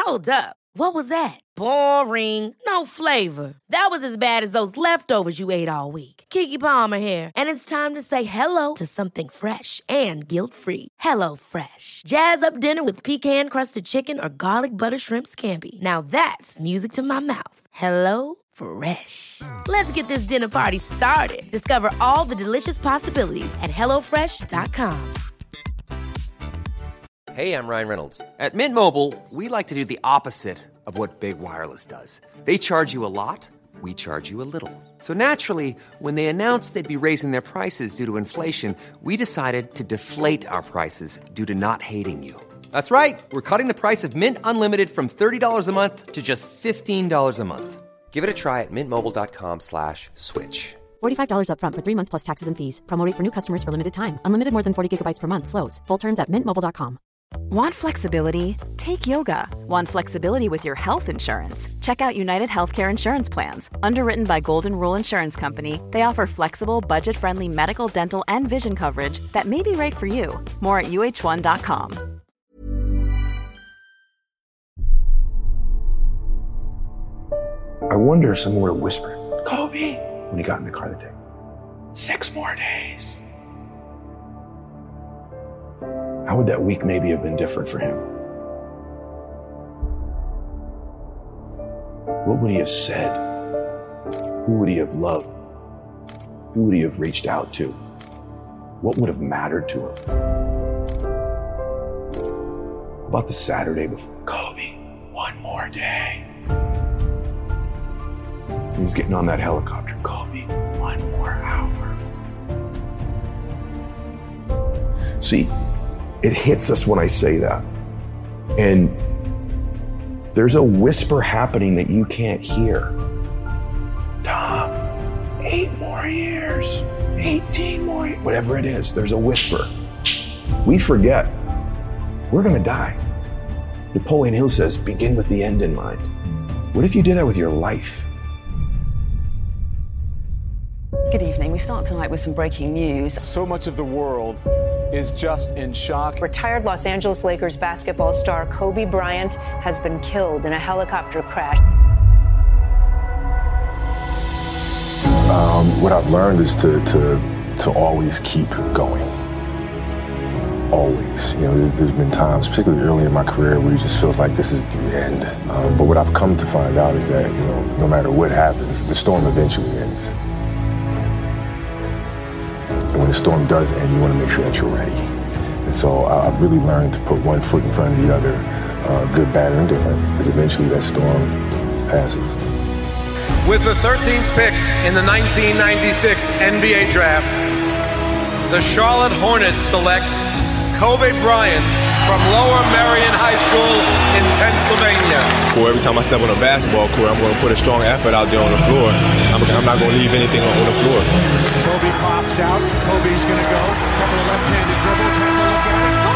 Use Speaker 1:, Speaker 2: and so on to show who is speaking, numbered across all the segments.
Speaker 1: Hold up. What was that? Boring. No flavor. That was as bad as those leftovers you ate all week. Keke Palmer here, and it's time to say hello to something fresh and guilt-free. Hello Fresh. Jazz up dinner with pecan-crusted chicken or garlic butter shrimp scampi. Now that's music to my mouth. Hello Fresh. Let's get this dinner party started. Discover all the delicious possibilities at hellofresh.com.
Speaker 2: Hey, I'm Ryan Reynolds. At Mint Mobile, we like to do the opposite of what Big Wireless does. They charge you a lot, we charge you a little. So naturally, when they announced they'd be raising their prices due to inflation, we decided to deflate our prices due to not hating you. That's right. We're cutting the price of Mint Unlimited from $30 a month to just $15 a month. Give it a try at mintmobile.com/switch.
Speaker 3: $45 up front for 3 months plus taxes and fees. Promo rate for new customers for limited time. Unlimited more than 40 gigabytes per month slows. Full terms at mintmobile.com.
Speaker 4: Want flexibility? Take yoga. Want flexibility with your health insurance? Check out United Healthcare Insurance Plans. Underwritten by Golden Rule Insurance Company, they offer flexible, budget-friendly medical, dental, and vision coverage that may be right for you. More at uh1.com.
Speaker 5: I wonder if someone would have whispered, "Kobe," when he got in the car that day. 6 more days. How would that week maybe have been different for him? What would he have said? Who would he have loved? Who would he have reached out to? What would have mattered to him? About the Saturday before, "Kobe, 1 more day." He's getting on that helicopter. "Kobe, 1 more hour." See, it hits us when I say that. And there's a whisper happening that you can't hear. "Tom, 8 more years, 18 more, whatever it is, there's a whisper." We forget, we're gonna die. Napoleon Hill says, begin with the end in mind. What if you did that with your life?
Speaker 6: Good evening. We start tonight with some breaking news.
Speaker 7: So much of the world is just in shock.
Speaker 8: Retired Los Angeles Lakers basketball star Kobe Bryant has been killed in a helicopter crash.
Speaker 5: What I've learned is to always keep going. Always. You know, there's been times, particularly early in my career, where it just feels like this is the end. But what I've come to find out is that, you know, no matter what happens, the storm eventually ends. And when the storm does end, you want to make sure that you're ready. And so I've really learned to put one foot in front of the other, good, bad, or indifferent, because eventually that storm passes.
Speaker 9: With the 13th pick in the 1996 NBA Draft, the Charlotte Hornets select Kobe Bryant from Lower Merion High School in Pennsylvania.
Speaker 10: Every time I step on a basketball court, I'm going to put a strong effort out there on the floor. I'm not going to leave anything on the floor.
Speaker 7: Kobe pops out. Kobe's going to go. Couple of left-handed dribbles. Has a look at it.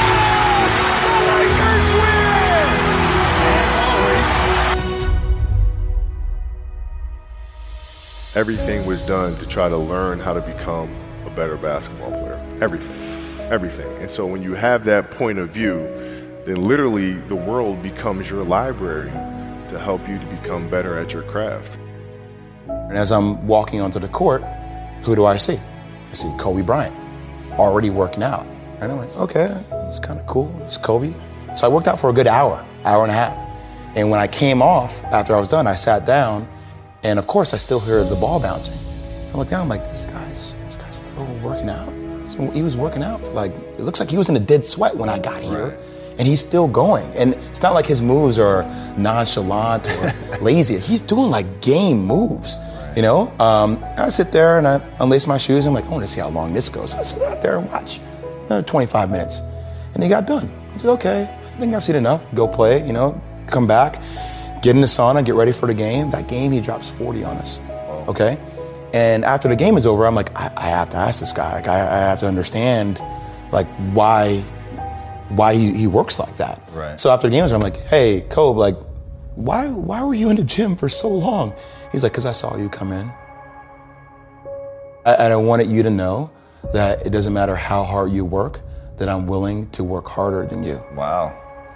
Speaker 7: The Lakers win! Everything was done to try to learn how to become a better basketball player. Everything. And so when you have that point of view, then literally the world becomes your library to help you to become better at your craft.
Speaker 11: And as I'm walking onto the court, who do I see? I see Kobe Bryant, already working out. And I'm like, okay, it's kind of cool. It's Kobe. So I worked out for a good hour and a half. And when I came off, after I was done, I sat down, and of course I still hear the ball bouncing. I look down, I'm like, this guy's still working out? He was working out for it looks like he was in a dead sweat when I got here. Right. And he's still going. And it's not like his moves are nonchalant or lazy. He's doing game moves, you know? I sit there and I unlace my shoes. I'm like, I want to see how long this goes. So I sit out there and watch another 25 minutes. And he got done. I said, okay, I think I've seen enough. Go play, you know, come back, get in the sauna, get ready for the game. That game, he drops 40 on us, okay? And after the game is over, I'm like, I have to ask this guy. I have to understand, why he works like that. Right. So after the game was over, I'm like, hey, Kobe, why were you in the gym for so long? He's like, because I saw you come in. And I wanted you to know that it doesn't matter how hard you work, that I'm willing to work harder than you.
Speaker 12: Wow.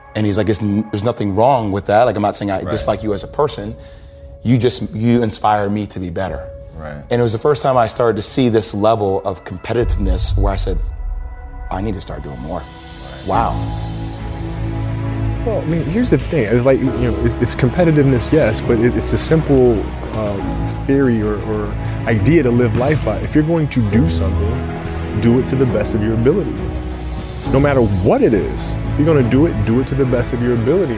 Speaker 11: And he's like, there's nothing wrong with that. Like, I'm not saying I dislike you as a person. You inspire me to be better.
Speaker 12: Right.
Speaker 11: And it was the first time I started to see this level of competitiveness where I said, I need to start doing more. Right. Wow.
Speaker 13: Well, I mean, here's the thing. It's like, it's competitiveness, yes, but it's a simple theory or idea to live life by. If you're going to do something, do it to the best of your ability. No matter what it is. If you're going to do it to the best of your ability.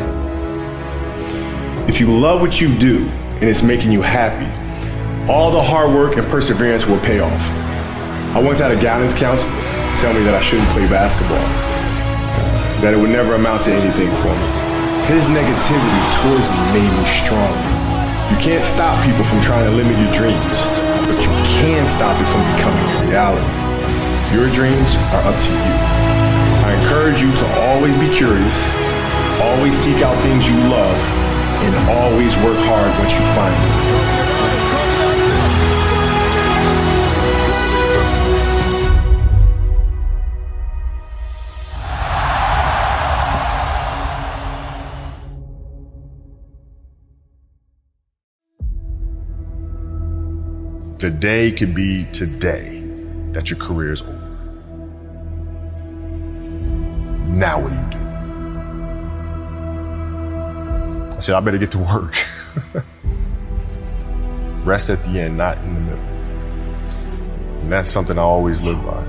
Speaker 7: If you love what you do and it's making you happy, all the hard work and perseverance will pay off. I once had a guidance counselor tell me that I shouldn't play basketball, that it would never amount to anything for me. His negativity towards me made me stronger. You can't stop people from trying to limit your dreams, but you can stop it from becoming a reality. Your dreams are up to you. I encourage you to always be curious, always seek out things you love, and always work hard once you find it. The day could be today that your career is over. Now what do? I said, I better get to work. Rest at the end, not in the middle. And that's something I always live by.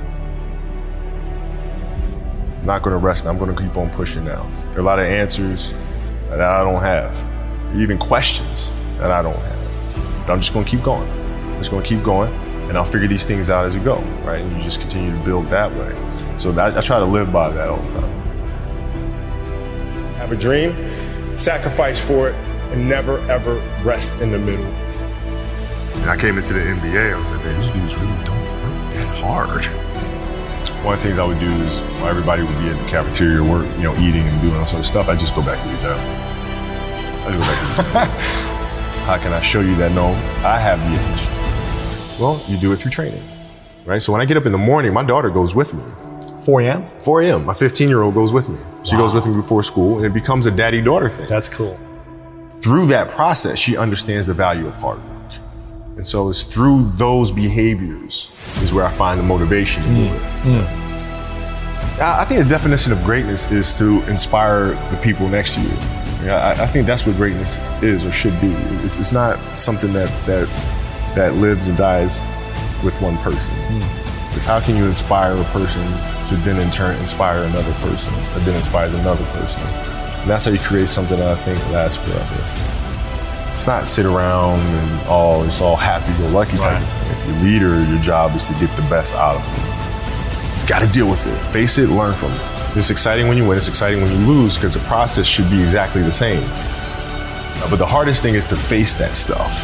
Speaker 7: I'm not gonna rest, I'm gonna keep on pushing now. There are a lot of answers that I don't have, even questions that I don't have. But I'm just gonna keep going. I'm just gonna keep going, and I'll figure these things out as we go, right? And you just continue to build that way. So I try to live by that all the time. Have a dream, sacrifice for it, and never ever rest in the middle. And I came into the NBA, I was like, man, these dudes really don't work that hard. One of the things I would do is while everybody would be at the cafeteria work, eating and doing all sorts of stuff, I just go back to the job. I just go back to the job. How can I show you that, no, I have the edge? Well, you do it through training, right? So when I get up in the morning, my daughter goes with me.
Speaker 13: 4 a.m.?
Speaker 7: 4 a.m. My 15-year-old goes with me. She goes with me before school, and it becomes a daddy-daughter thing.
Speaker 13: That's cool.
Speaker 7: Through that process, she understands the value of hard work. And so it's through those behaviors is where I find the motivation to do it. I think the definition of greatness is to inspire the people next to you. I think that's what greatness is or should be. It's not something that lives and dies with one person. It's how can you inspire a person to then in turn inspire another person that then inspires another person. And that's how you create something that I think lasts forever. It's not sit around and it's all happy-go-lucky type of thing. If you're a leader, your job is to get the best out of it. Got to deal with it. Face it, learn from it. It's exciting when you win, it's exciting when you lose, because the process should be exactly the same. But the hardest thing is to face that stuff.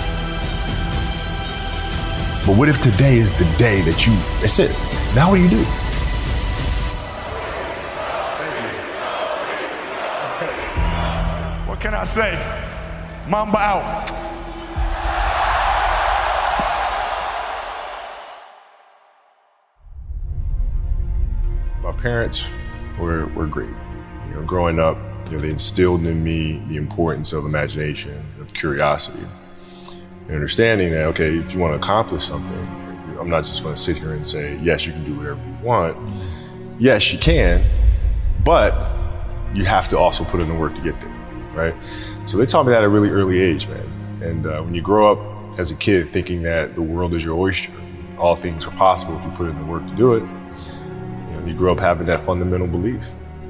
Speaker 7: But what if today is the day that's it? Now what do you do?
Speaker 14: What can I say? Mamba out.
Speaker 7: My parents were great. Growing up, they instilled in me the importance of imagination, of curiosity. And understanding that, okay, if you want to accomplish something, I'm not just going to sit here and say, yes, you can do whatever you want. Yes, you can, but you have to also put in the work to get there, right? So they taught me that at a really early age, man. And when you grow up as a kid thinking that the world is your oyster, all things are possible if you put in the work to do it, you grow up having that fundamental belief.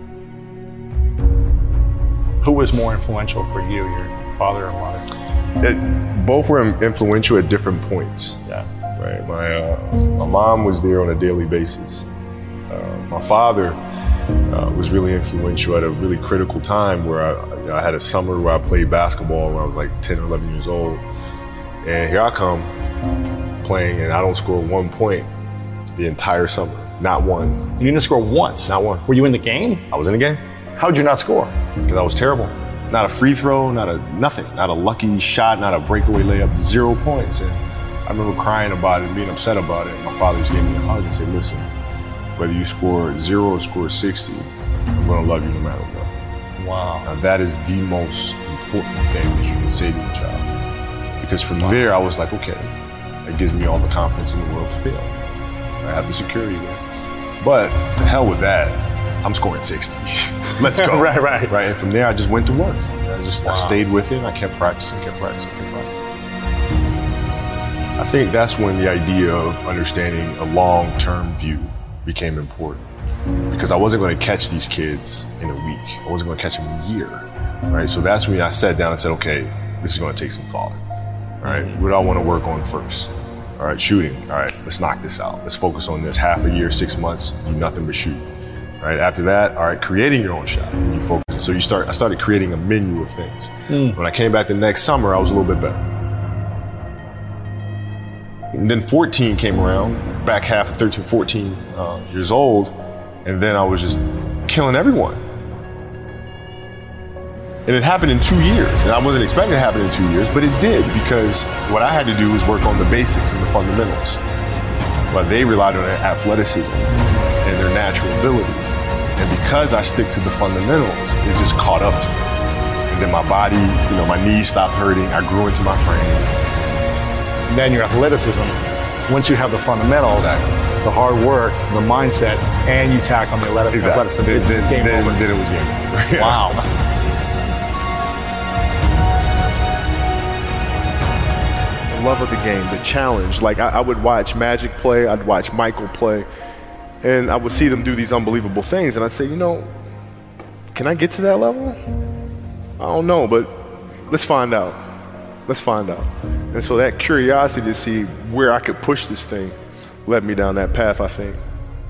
Speaker 13: Who was more influential for you, your father or mother?
Speaker 7: Both were influential at different points.
Speaker 13: Yeah.
Speaker 7: Right. My mom was there on a daily basis. My father was really influential at a really critical time where I had a summer where I played basketball when I was like 10 or 11 years old. And here I come playing and I don't score 1 point the entire summer. Not one.
Speaker 13: You didn't score once?
Speaker 7: Not one.
Speaker 13: Were you in the game?
Speaker 7: I was in the game.
Speaker 13: How'd you not score?
Speaker 7: Because I was terrible. Not a free throw, nothing. Not a lucky shot, not a breakaway layup, 0 points. And I remember crying about it, being upset about it. My father just gave me a hug and said, listen, whether you score 0 or score 60, I'm gonna love you no matter what.
Speaker 13: Wow.
Speaker 12: Now, that is the most important thing that you can say to a child. Because from there, I was like, okay, it gives me all the confidence in the world to fail. I have the security there. But to hell with that, I'm scoring 60. Let's go.
Speaker 13: Right.
Speaker 12: And from there, I just went to work. I stayed with it. I kept practicing. I think that's when the idea of understanding a long-term view became important. Because I wasn't going to catch these kids in a week. I wasn't going to catch them in a year. Right? So that's when I sat down and said, okay, this is going to take some thought. All right, what do I want to work on first? All right, shooting. All right, let's knock this out. Let's focus on this. Half a year, 6 months, do nothing but shoot. All right, after that, all right, creating your own shot. You focus. So I started creating a menu of things. When I came back the next summer, I was a little bit better. And then 14 came around, back half of 13, 14 years old, and then I was just killing everyone. And it happened in 2 years, and I wasn't expecting it to happen in 2 years, but it did, because what I had to do was work on the basics and the fundamentals. But they relied on their athleticism and their natural ability. And because I stick to the fundamentals, it just caught up to me. And then my body, my knees stopped hurting. I grew into my frame.
Speaker 15: And then your athleticism, once you have the fundamentals, the hard work, the mindset, and you tack on the athleticism, it's game over.
Speaker 12: Then it was game over.
Speaker 15: Wow.
Speaker 7: The love of the game, the challenge. Like I would watch Magic play, I'd watch Michael play, and I would see them do these unbelievable things, and I'd say, can I get to that level? I don't know, but let's find out. And so that curiosity to see where I could push this thing led me down that path, I think.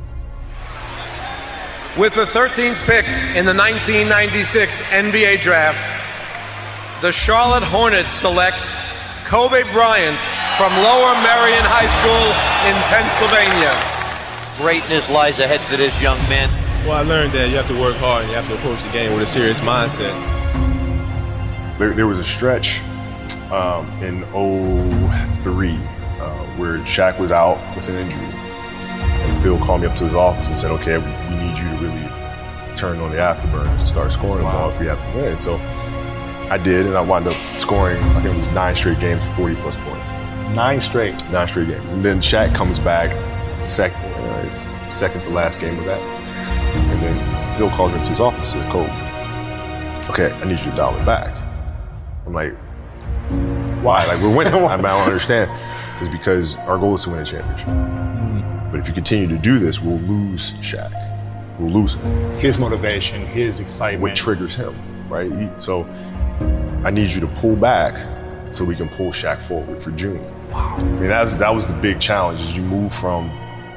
Speaker 9: With the 13th pick in the 1996 NBA Draft, the Charlotte Hornets select Kobe Bryant from Lower Merion High School in Pennsylvania.
Speaker 16: Greatness lies ahead for this young man.
Speaker 10: Well, I learned that you have to work hard and you have to approach the game with a serious mindset.
Speaker 12: There was a stretch in 2003 where Shaq was out with an injury. And Phil called me up to his office and said, okay, we need you to really turn on the afterburners and start scoring the ball if we have to win. So I did, and I wound up scoring, I think it was 9 straight games with 40-plus points.
Speaker 15: 9 straight?
Speaker 12: 9 straight games. And then Shaq comes back, his second to last game of that. And then Phil calls me up to his office and says, Kobe, okay, I need you to dial it back. I'm like, why? Like, we're winning. I don't understand. It's because our goal is to win a championship. But if you continue to do this, we'll lose Shaq. We'll lose him.
Speaker 15: His motivation, his excitement.
Speaker 12: What triggers him, right? So I need you to pull back so we can pull Shaq forward for June. Wow. I mean, that was the big challenge, is you move from,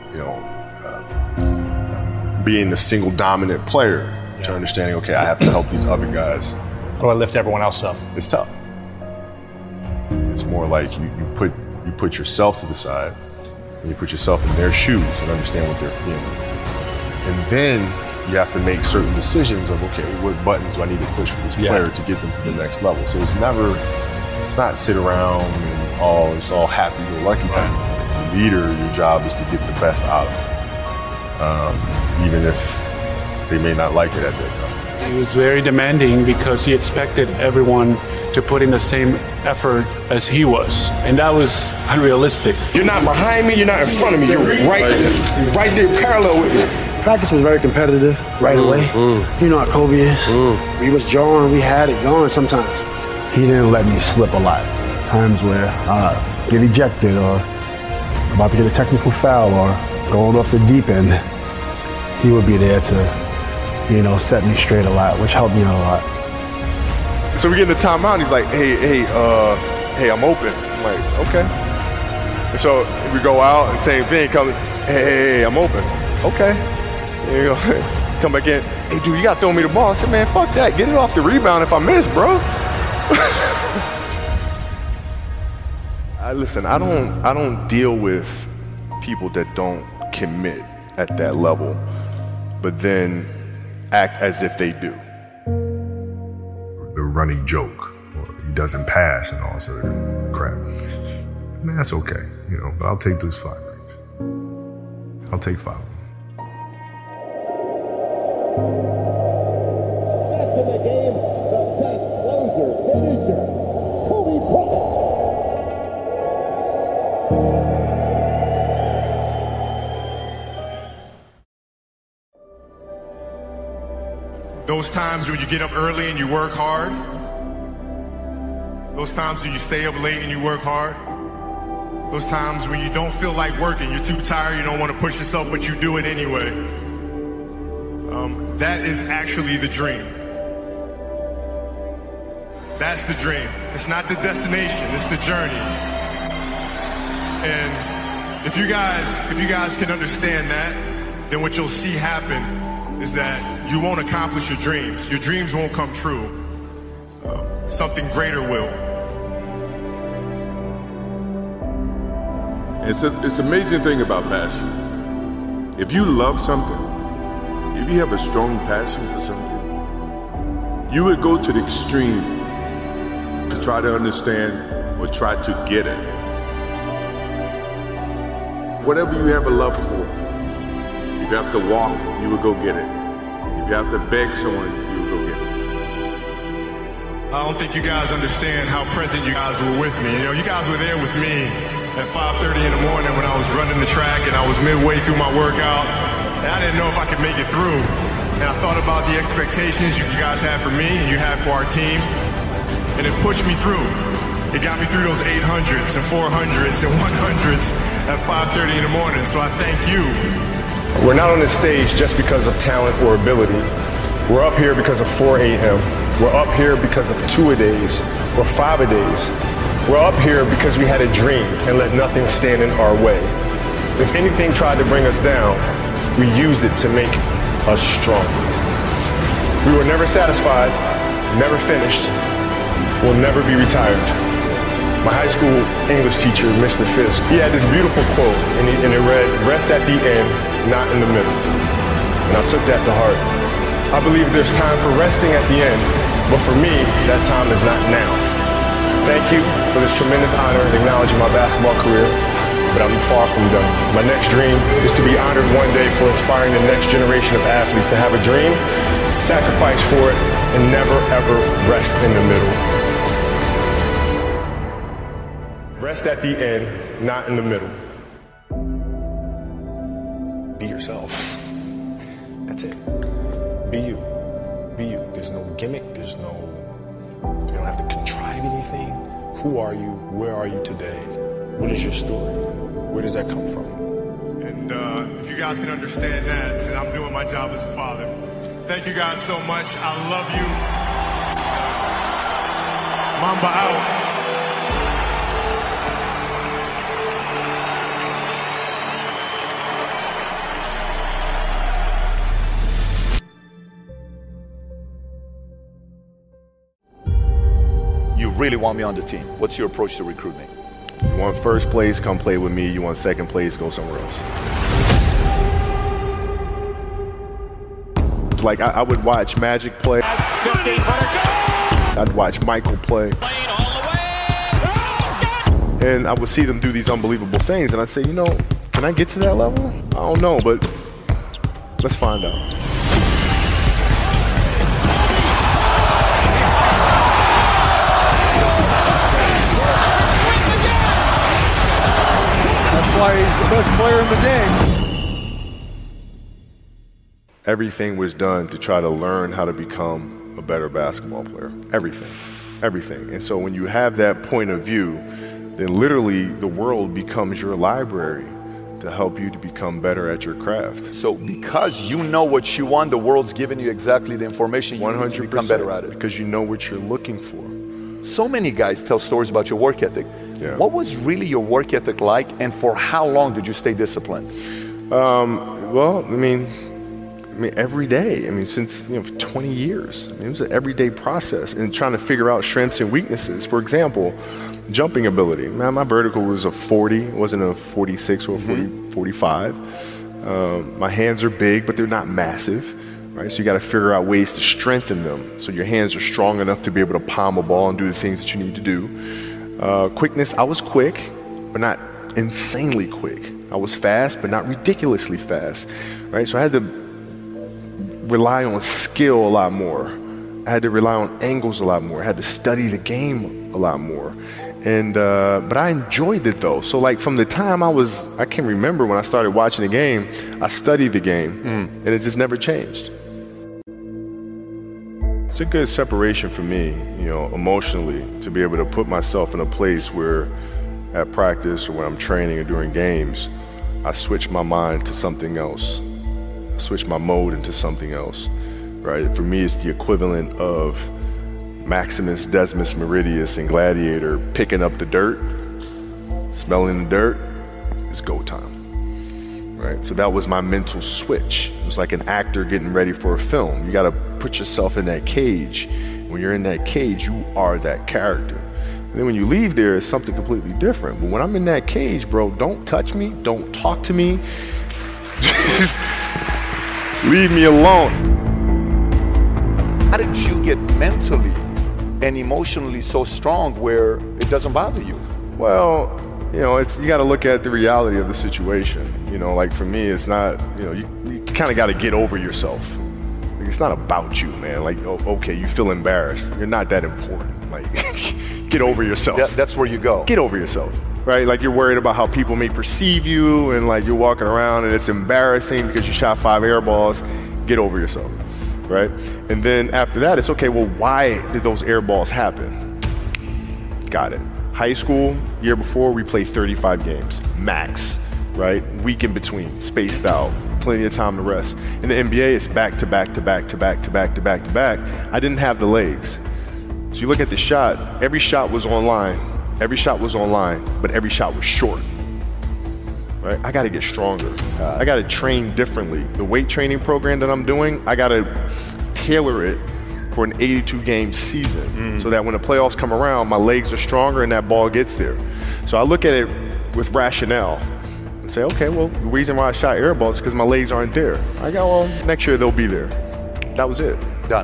Speaker 12: being the single dominant player to understanding, okay, I have to help these other guys.
Speaker 15: How do I lift everyone else up?
Speaker 12: It's tough. It's more like you put yourself to the side and you put yourself in their shoes and understand what they're feeling. And then you have to make certain decisions of, okay, what buttons do I need to push for this player to get them to the next level? So it's not sit around and it's all happy-go-lucky time. The leader, your job is to get the best out of them, even if they may not like it at that time.
Speaker 17: He was very demanding because he expected everyone to put in the same effort as he was, and that was unrealistic.
Speaker 14: You're not behind me, you're not in front of me, you're right there parallel with me.
Speaker 18: Practice was very competitive right away. You know how Kobe is. We was jawing, we had it going sometimes.
Speaker 19: He didn't let me slip a lot. Times where I get ejected or about to get a technical foul or going off the deep end, he would be there to, set me straight a lot, which helped me out a lot.
Speaker 7: So we get in the timeout, and he's like, hey, I'm open. I'm like, okay. And so we go out, and same thing, hey, I'm open. Okay. There you go. Come back in. Hey, dude, you got to throw me the ball. I said, man, fuck that. Get it off the rebound if I miss, bro. Listen, I don't deal with people that don't commit at that level, but then act as if they do.
Speaker 12: The running joke, or he doesn't pass and all sort of crap. I mean, that's okay, but I'll take those 5 rings. I'll take 5 of them.
Speaker 20: Best in the game.
Speaker 7: Those times when you get up early and you work hard. Those times when you stay up late and you work hard. Those times when you don't feel like working, you're too tired, you don't want to push yourself, but you do it anyway. That is actually the dream. That's the dream. It's not the destination, it's the journey. And if you guys can understand that, then what you'll see happen is that you won't accomplish your dreams. Your dreams won't come true. Something greater will.
Speaker 12: It's an amazing thing about passion. If you love something, if you have a strong passion for something, you would go to the extreme to try to understand or try to get it. Whatever you have a love for, if you have to walk, you would go get it. If you have to beg someone, you would go get it.
Speaker 7: I don't think you guys understand how present you guys were with me. You know, you guys were there with me at 5:30 in the morning when I was running the track and I was midway through my workout. And I didn't know if I could make it through. And I thought about the expectations you guys had for me and you had for our team. And it pushed me through. It got me through those 800s and 400s and 100s at 5:30 in the morning. So I thank you.
Speaker 14: We're not on this stage just because of talent or ability. We're up here because of 4 a.m. We're up here because of 2-a-days or 5-a-days. We're up here because we had a dream and let nothing stand in our way. If anything tried to bring us down, we used it to make us strong. We were never satisfied, never finished, we'll never be retired. My high school English teacher, Mr. Fisk, he had this beautiful quote, and it read, "Rest at the end, not in the middle." And I took that to heart. I believe there's time for resting at the end, but for me, that time is not now. Thank you for this tremendous honor in acknowledging my basketball career, but I'm far from done. My next dream is to be honored one day for inspiring the next generation of athletes to have a dream, sacrifice for it, and never ever rest in the middle. Rest at the end, not in the middle.
Speaker 11: Be yourself. That's it. Be you. Be you. There's no gimmick. You don't have to contrive anything. Who are you? Where are you today? What is your story? Where does that come from?
Speaker 7: And if you guys can understand that, then I'm doing my job as a father. Thank you guys so much. I love you. Mamba out.
Speaker 20: Really want me on the team. What's your approach to recruiting?
Speaker 7: You want first place, come play with me. You want second place, go somewhere else. Like I would watch Magic play. I'd watch Michael play. And I would see them do these unbelievable things. And I'd say, can I get to that level? I don't know, but let's find out.
Speaker 18: That's why he's the best player in the game.
Speaker 7: Everything was done to try to learn how to become a better basketball player. Everything. And so when you have that point of view, then literally the world becomes your library to help you to become better at your craft.
Speaker 20: So because you know what you want, the world's giving you exactly the information you need to become better at it.
Speaker 7: Because you know what you're looking for.
Speaker 20: So many guys tell stories about your work ethic.
Speaker 7: Yeah.
Speaker 20: What was really your work ethic like, and for how long did you stay disciplined?
Speaker 7: Well, I mean, every day. Since 20 years. It was an everyday process and trying to figure out strengths and weaknesses. For example, jumping ability. Man, my vertical was a 40, it wasn't a 46 or a 45. My hands are big, but they're not massive. Right? So you got to figure out ways to strengthen them so your hands are strong enough to be able to palm a ball and do the things that you need to do. Quickness, I was quick, but not insanely quick. I was fast, but not ridiculously fast. Right? So I had to rely on skill a lot more. I had to rely on angles a lot more. I had to study the game a lot more. And but I enjoyed it though. So like from the time I can remember when I started watching the game, I studied the game and it just never changed. It's a good separation for me, emotionally, to be able to put myself in a place where at practice or when I'm training or during games, I switch my mind to something else. I switch my mode into something else, right? For me, it's the equivalent of Maximus Decimus Meridius in Gladiator picking up the dirt, smelling the dirt. It's go time, right? So that was my mental switch. It was like an actor getting ready for a film. You got to put yourself in that cage. When you're in that cage, you are that character. And then when you leave there, it's something completely different. But when I'm in that cage, bro, don't touch me, don't talk to me. Just leave me alone.
Speaker 20: How did you get mentally and emotionally so strong where it doesn't bother you?
Speaker 7: Well, you got to look at the reality of the situation. Like for me, it's not, you kind of got to get over yourself. Like, it's not about you, man. Like, okay, you feel embarrassed. You're not that important. Like, get over yourself.
Speaker 20: That's where you go.
Speaker 7: Get over yourself, right? Like you're worried about how people may perceive you and like you're walking around and it's embarrassing because you shot 5 air balls. Get over yourself, right? And then after that, it's okay, well, why did those air balls happen? Got it. High school, year before, we played 35 games, max, right? Week in between, spaced out, plenty of time to rest. In the NBA, it's back to back to back to back to back to back to back. I didn't have the legs. So you look at the shot, every shot was online, but every shot was short, right? I gotta get stronger. I gotta train differently. The weight training program that I'm doing, I gotta tailor it for an 82-game season so that when the playoffs come around, my legs are stronger and that ball gets there. So I look at it with rationale and say, okay, well, the reason why I shot air balls is because my legs aren't there. I go, well, next year they'll be there. That was it.
Speaker 20: Done.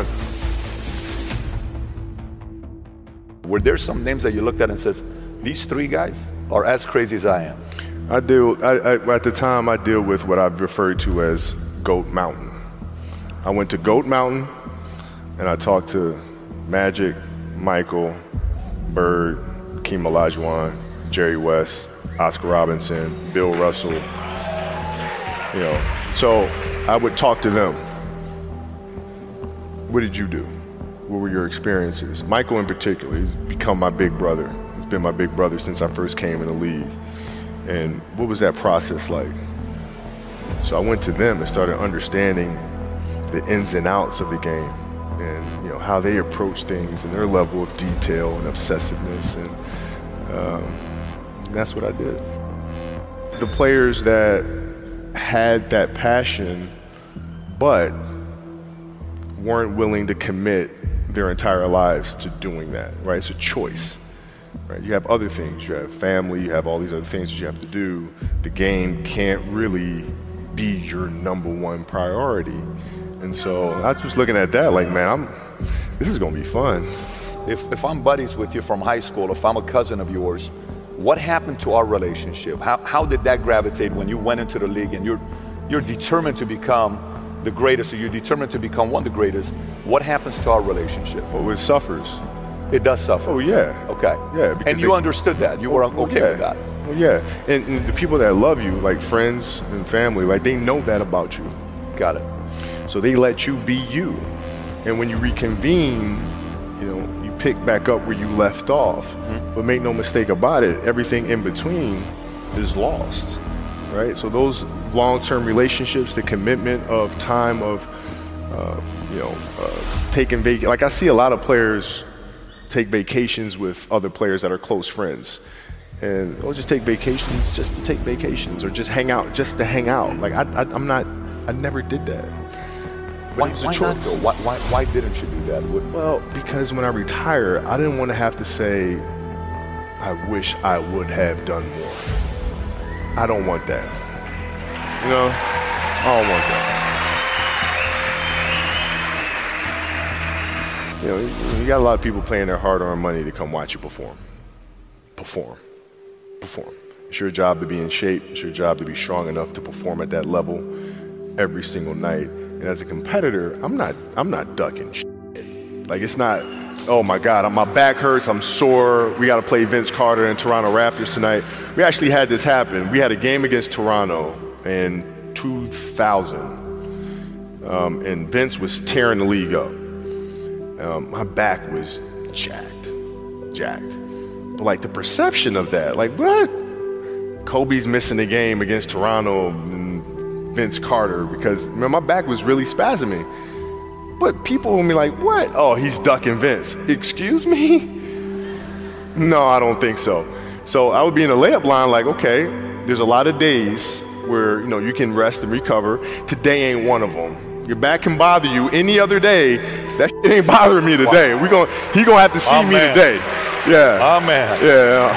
Speaker 20: Were there some names that you looked at and says, these 3 guys are as crazy as I am?
Speaker 7: At the time, I deal with what I've referred to as Goat Mountain. I went to Goat Mountain and I talked to Magic, Michael, Bird, Hakeem Olajuwon, Jerry West, Oscar Robinson, Bill Russell. So I would talk to them. What did you do? What were your experiences? Michael in particular, he's become my big brother. He's been my big brother since I first came in the league. And what was that process like? So I went to them and started understanding the ins and outs of the game and how they approach things and their level of detail and obsessiveness. And that's what I did. The players that had that passion but weren't willing to commit their entire lives to doing that, right? It's a choice, right? You have other things. You have family. You have all these other things that you have to do. The game can't really be your number one priority. And so I was just looking at that like, man, this is going to be fun.
Speaker 20: If I'm buddies with you from high school, if I'm a cousin of yours, what happened to our relationship? How did that gravitate when you went into the league and you're determined to become the greatest, or you're determined to become one of the greatest? What happens to our relationship?
Speaker 7: Well, it suffers.
Speaker 20: It does suffer.
Speaker 7: Oh, yeah.
Speaker 20: Okay.
Speaker 7: Yeah.
Speaker 20: And you understood that. You were okay with that.
Speaker 7: Well, yeah. And the people that love you, like friends and family, like they know that about you.
Speaker 20: Got it.
Speaker 7: So they let you be you. And when you reconvene, you pick back up where you left off. Mm-hmm. But make no mistake about it, everything in between is lost, right? So those long-term relationships, the commitment of time of, taking vacation. Like I see a lot of players take vacations with other players that are close friends. And they'll just take vacations just to take vacations, or just hang out just to hang out. Like I never did that.
Speaker 20: Why not though? Why didn't you do that?
Speaker 7: Well, because when I retire, I didn't want to have to say, I wish I would have done more. I don't want that. I don't want that. You got a lot of people paying their hard-earned money to come watch you perform. Perform. It's your job to be in shape. It's your job to be strong enough to perform at that level every single night. And as a competitor, I'm not ducking shit. Like, it's not, oh my God, my back hurts, I'm sore, we got to play Vince Carter and Toronto Raptors tonight. We actually had this happen. We had a game against Toronto in 2000, and Vince was tearing the league up. my back was jacked. But like the perception of that, like what? Kobe's missing the game against Toronto and Vince Carter because my back was really spasming. But people will be like, what? Oh, he's ducking Vince. Excuse me? No, I don't think so. So I would be in the layup line like, okay, there's a lot of days where, you can rest and recover. Today ain't one of them. Your back can bother you any other day. That shit ain't bothering me today. Wow. He gonna have to see me today. Yeah.
Speaker 20: Oh, man.
Speaker 7: Yeah.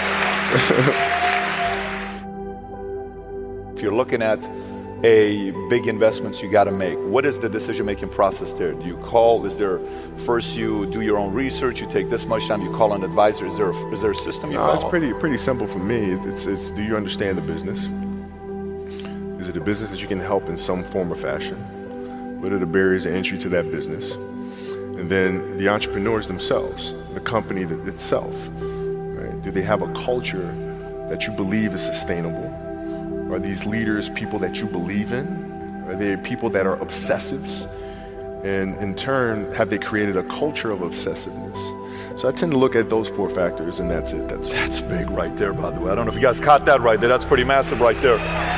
Speaker 20: If you're looking at a big investments you got to make, what is the decision-making process there? Do you call? Is there first you do your own research? You take this much time. You call an advisor. Is there a system you follow?
Speaker 7: It's pretty simple for me. It's do you understand the business? Is it a business that you can help in some form or fashion? What are the barriers of entry to that business? And then the entrepreneurs themselves, the company itself. Right? Do they have a culture that you believe is sustainable? Are these leaders people that you believe in? Are they people that are obsessives? And in turn, have they created a culture of obsessiveness? So I tend to look at those 4 factors, and that's it.
Speaker 20: That's big right there, by the way. I don't know if you guys caught that right there. That's pretty massive right there.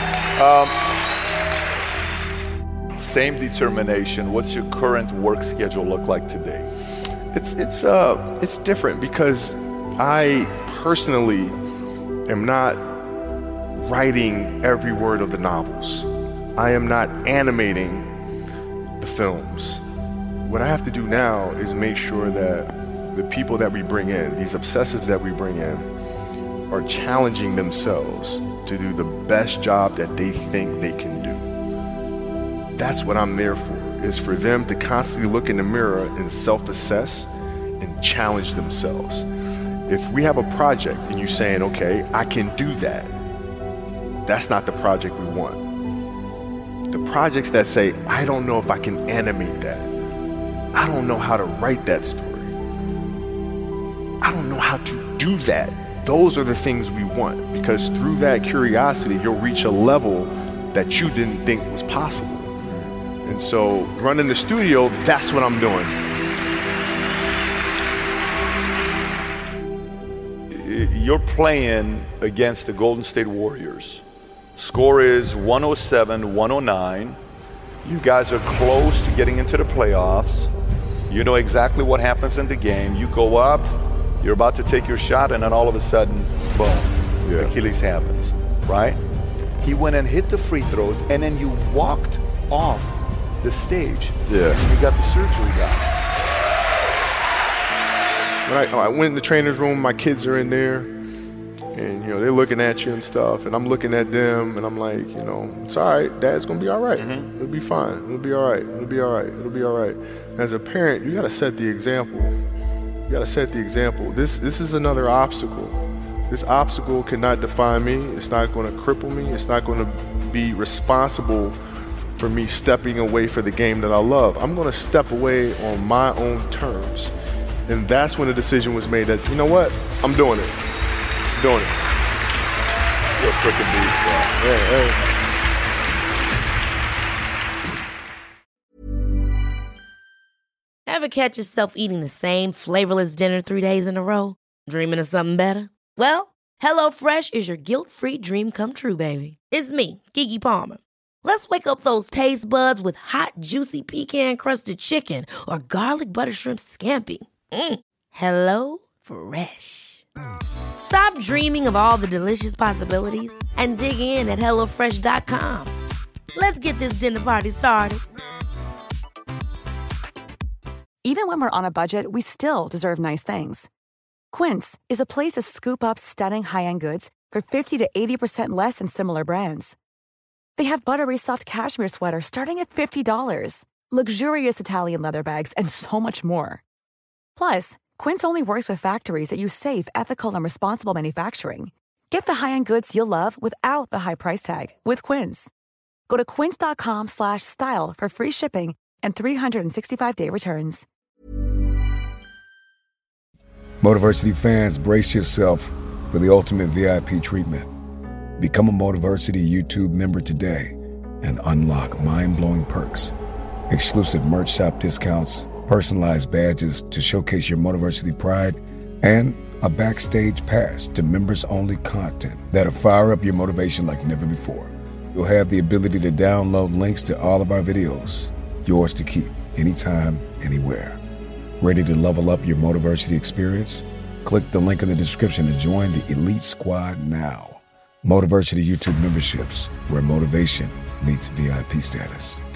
Speaker 20: Same determination. What's your current work schedule look like today?
Speaker 7: It's different because I personally am not writing every word of the novels. I am not animating the films. What I have to do now is make sure that the people that we bring in, these obsessives that we bring in, are challenging themselves to do the best job that they think they can do. That's what I'm there for, is for them to constantly look in the mirror and self-assess and challenge themselves. If we have a project and you're saying, okay, I can do that, that's not the project we want. The projects that say, I don't know if I can animate that. I don't know how to write that story. I don't know how to do that. Those are the things we want, because through that curiosity, you'll reach a level that you didn't think was possible. And so running the studio, that's what I'm doing.
Speaker 20: You're playing against the Golden State Warriors. Score is 107-109. You guys are close to getting into the playoffs. You know exactly what happens in the game. You go up, you're about to take your shot, and then all of a sudden, boom, Achilles happens, right? He went and hit the free throws, and then you walked off the stage.
Speaker 7: Yeah.
Speaker 20: And you got the surgery done.
Speaker 7: I went in the trainer's room, my kids are in there, and they're looking at you and stuff, and I'm looking at them, and I'm like, it's all right, Dad's gonna be all right. Mm-hmm. It'll be fine. It'll be all right. It'll be all right. It'll be all right. As a parent, you gotta set the example. You gotta set the example. This is another obstacle. This obstacle cannot define me. It's not gonna cripple me. It's not gonna be responsible for me stepping away for the game that I love. I'm gonna step away on my own terms. And that's when the decision was made that, you know what, I'm doing it. I'm doing it.
Speaker 20: You're a freaking beast, bro.
Speaker 1: Ever catch yourself eating the same flavorless dinner 3 days in a row? Dreaming of something better? Well, HelloFresh is your guilt-free dream come true, baby. It's me, Keke Palmer. Let's wake up those taste buds with hot, juicy pecan-crusted chicken or garlic butter shrimp scampi. Hello Fresh. Stop dreaming of all the delicious possibilities and dig in at HelloFresh.com. Let's get this dinner party started.
Speaker 21: Even when we're on a budget, we still deserve nice things. Quince is a place to scoop up stunning high-end goods for 50 to 80% less than similar brands. They have buttery soft cashmere sweaters starting at $50, luxurious Italian leather bags, and so much more. Plus, Quince only works with factories that use safe, ethical, and responsible manufacturing. Get the high-end goods you'll love without the high price tag with Quince. Go to quince.com/style for free shipping and 365-day returns.
Speaker 22: Motiversity fans, brace yourself for the ultimate VIP treatment. Become a Motiversity YouTube member today and unlock mind-blowing perks, exclusive merch shop discounts, personalized badges to showcase your Motiversity pride, and a backstage pass to members-only content that'll fire up your motivation like never before. You'll have the ability to download links to all of our videos, yours to keep, anytime, anywhere. Ready to level up your Motiversity experience? Click the link in the description to join the Elite Squad now. Motiversity YouTube memberships, where motivation meets VIP status.